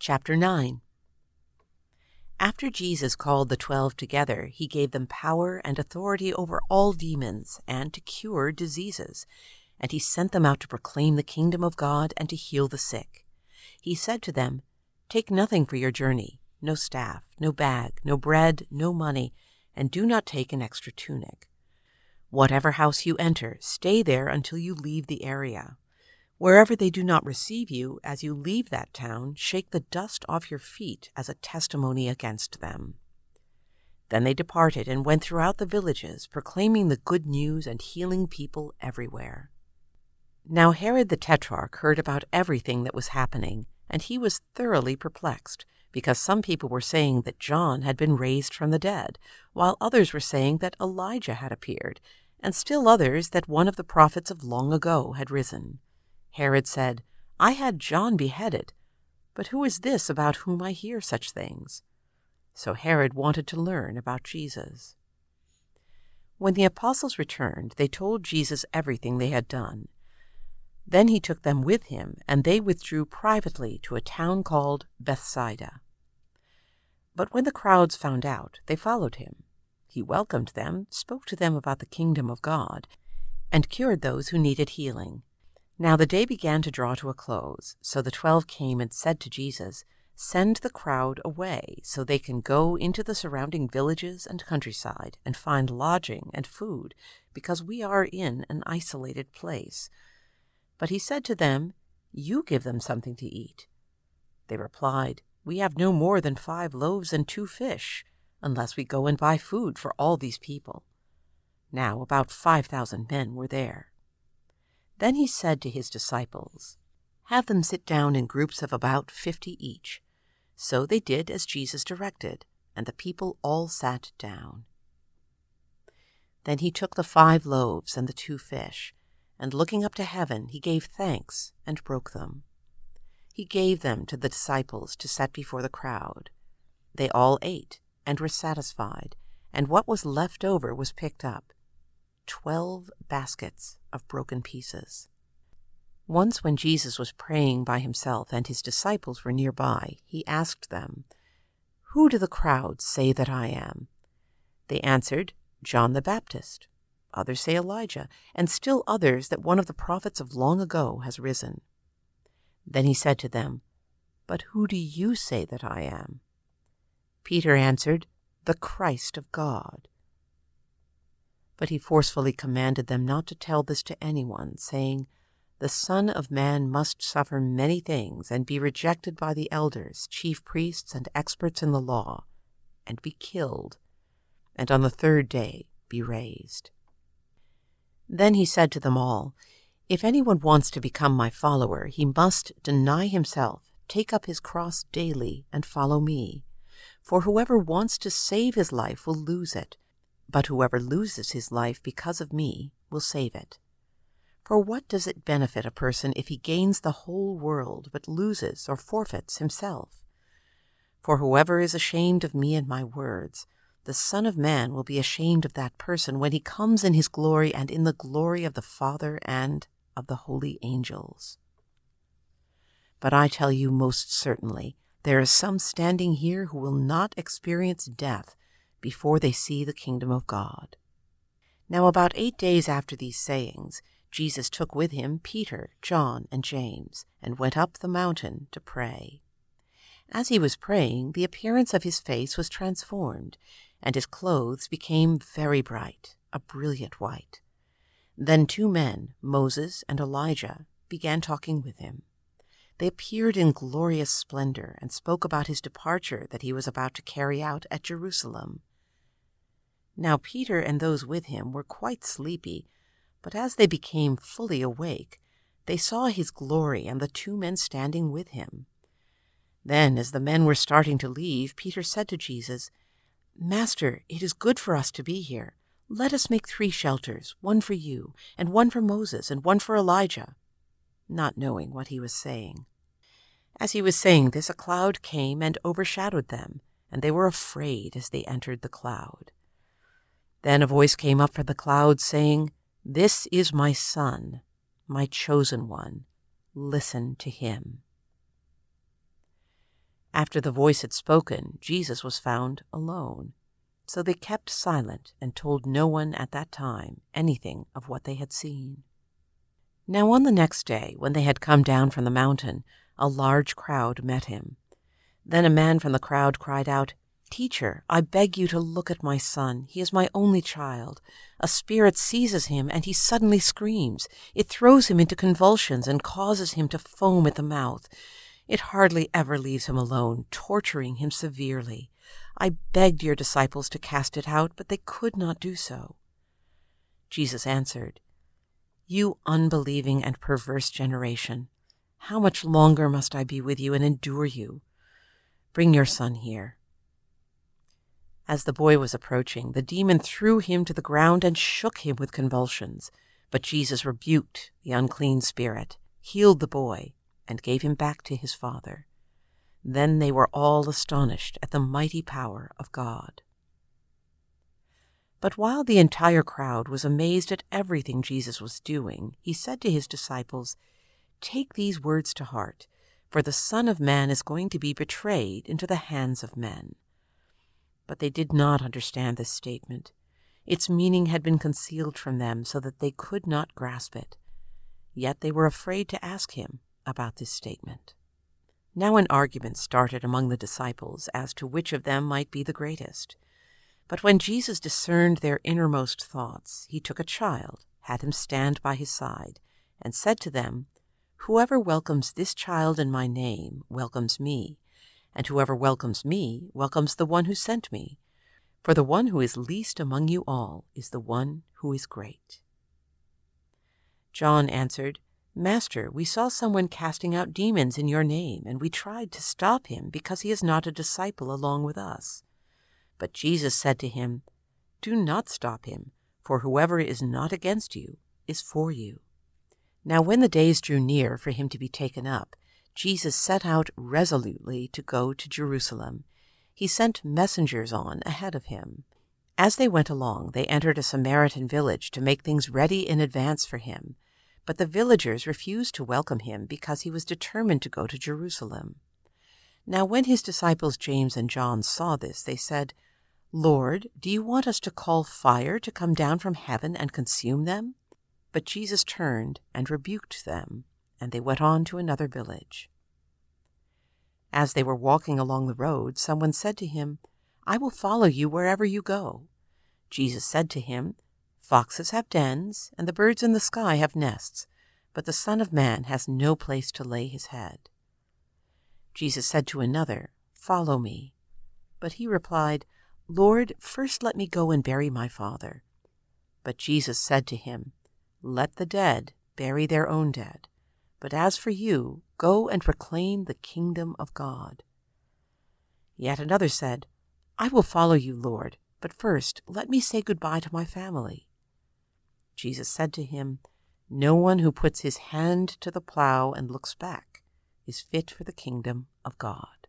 Chapter 9. After Jesus called the 12 together, he gave them power and authority over all demons and to cure diseases, and he sent them out to proclaim the kingdom of God and to heal the sick. He said to them, "Take nothing for your journey, no staff, no bag, no bread, no money, and do not take an extra tunic. Whatever house you enter, stay there until you leave the area. Wherever they do not receive you, as you leave that town, shake the dust off your feet as a testimony against them." Then they departed and went throughout the villages, proclaiming the good news and healing people everywhere. Now Herod the Tetrarch heard about everything that was happening, and he was thoroughly perplexed, because some people were saying that John had been raised from the dead, while others were saying that Elijah had appeared, and still others that one of the prophets of long ago had risen. Herod said, "I had John beheaded, but who is this about whom I hear such things?" So Herod wanted to learn about Jesus. When the apostles returned, they told Jesus everything they had done. Then he took them with him, and they withdrew privately to a town called Bethsaida. But when the crowds found out, they followed him. He welcomed them, spoke to them about the kingdom of God, and cured those who needed healing. Now the day began to draw to a close, so the 12 came and said to Jesus, "Send the crowd away, so they can go into the surrounding villages and countryside and find lodging and food, because we are in an isolated place." But he said to them, "You give them something to eat." They replied, "We have no more than 5 loaves and 2 fish, unless we go and buy food for all these people." Now about 5,000 men were there. Then he said to his disciples, "Have them sit down in groups of about 50 each." So they did as Jesus directed, and the people all sat down. Then he took the 5 loaves and the 2 fish, and looking up to heaven, he gave thanks and broke them. He gave them to the disciples to set before the crowd. They all ate and were satisfied, and what was left over was picked up, 12 baskets of broken pieces. Once when Jesus was praying by himself and his disciples were nearby, he asked them, "Who do the crowds say that I am?" They answered, "John the Baptist. Others say Elijah, and still others that one of the prophets of long ago has risen." Then he said to them, "But who do you say that I am?" Peter answered, "The Christ of God." But he forcefully commanded them not to tell this to anyone, saying, "The Son of Man must suffer many things and be rejected by the elders, chief priests, and experts in the law, and be killed, and on the 3rd day be raised." Then he said to them all, "If anyone wants to become my follower, he must deny himself, take up his cross daily, and follow me. For whoever wants to save his life will lose it, but whoever loses his life because of me will save it. For what does it benefit a person if he gains the whole world but loses or forfeits himself? For whoever is ashamed of me and my words, the Son of Man will be ashamed of that person when he comes in his glory and in the glory of the Father and of the holy angels. But I tell you most certainly, there is some standing here who will not experience death before they see the kingdom of God." Now about 8 days after these sayings, Jesus took with him Peter, John, and James, and went up the mountain to pray. As he was praying, the appearance of his face was transformed, and his clothes became very bright, a brilliant white. Then 2 men, Moses and Elijah, began talking with him. They appeared in glorious splendor and spoke about his departure that he was about to carry out at Jerusalem. Now Peter and those with him were quite sleepy, but as they became fully awake, they saw his glory and the 2 men standing with him. Then, as the men were starting to leave, Peter said to Jesus, "Master, it is good for us to be here. Let us make 3 shelters, one for you, and one for Moses, and one for Elijah," not knowing what he was saying. As he was saying this, a cloud came and overshadowed them, and they were afraid as they entered the cloud. Then a voice came up from the cloud, saying, "This is my Son, my chosen one. Listen to him." After the voice had spoken, Jesus was found alone. So they kept silent and told no one at that time anything of what they had seen. Now on the next day, when they had come down from the mountain, a large crowd met him. Then a man from the crowd cried out, "Teacher, I beg you to look at my son. He is my only child. A spirit seizes him, and he suddenly screams. It throws him into convulsions and causes him to foam at the mouth. It hardly ever leaves him alone, torturing him severely. I begged your disciples to cast it out, but they could not do so." Jesus answered, "You unbelieving and perverse generation, how much longer must I be with you and endure you? Bring your son here." As the boy was approaching, the demon threw him to the ground and shook him with convulsions. But Jesus rebuked the unclean spirit, healed the boy, and gave him back to his father. Then they were all astonished at the mighty power of God. But while the entire crowd was amazed at everything Jesus was doing, he said to his disciples, "Take these words to heart, for the Son of Man is going to be betrayed into the hands of men." But they did not understand this statement. Its meaning had been concealed from them so that they could not grasp it. Yet they were afraid to ask him about this statement. Now an argument started among the disciples as to which of them might be the greatest. But when Jesus discerned their innermost thoughts, he took a child, had him stand by his side, and said to them, "Whoever welcomes this child in my name welcomes me, and whoever welcomes me welcomes the one who sent me. For the one who is least among you all is the one who is great." John answered, "Master, we saw someone casting out demons in your name, and we tried to stop him because he is not a disciple along with us." But Jesus said to him, "Do not stop him, for whoever is not against you is for you." Now when the days drew near for him to be taken up, Jesus set out resolutely to go to Jerusalem. He sent messengers on ahead of him. As they went along, they entered a Samaritan village to make things ready in advance for him. But the villagers refused to welcome him because he was determined to go to Jerusalem. Now when his disciples James and John saw this, they said, "Lord, do you want us to call fire to come down from heaven and consume them?" But Jesus turned and rebuked them, and they went on to another village. As they were walking along the road, someone said to him, "I will follow you wherever you go." Jesus said to him, "Foxes have dens, and the birds in the sky have nests, but the Son of Man has no place to lay his head." Jesus said to another, "Follow me." But he replied, "Lord, first let me go and bury my father." But Jesus said to him, "Let the dead bury their own dead. But as for you, go and proclaim the kingdom of God." Yet another said, "I will follow you, Lord, but first let me say goodbye to my family." Jesus said to him, "No one who puts his hand to the plow and looks back is fit for the kingdom of God."